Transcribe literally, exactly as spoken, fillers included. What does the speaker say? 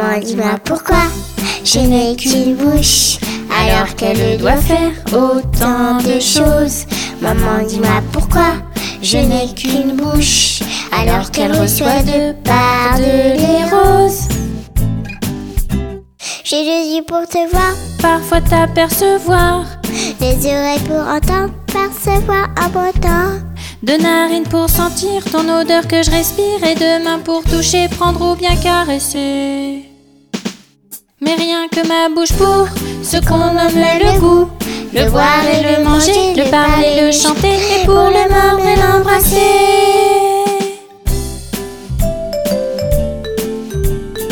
Maman, dis-moi pourquoi je n'ai qu'une bouche alors qu'elle doit faire autant de choses. Maman, dis-moi pourquoi je n'ai qu'une bouche alors qu'elle reçoit de par de les roses. J'ai les yeux pour te voir, parfois t'apercevoir, les oreilles pour entendre, percevoir un beau temps, de narines pour sentir ton odeur que je respire, et de mains pour toucher, prendre ou bien caresser. Mais rien que ma bouche pour ce qu'on nomme le goût, le boire et le manger, le parler, le chanter, et pour le mordre et l'embrasser.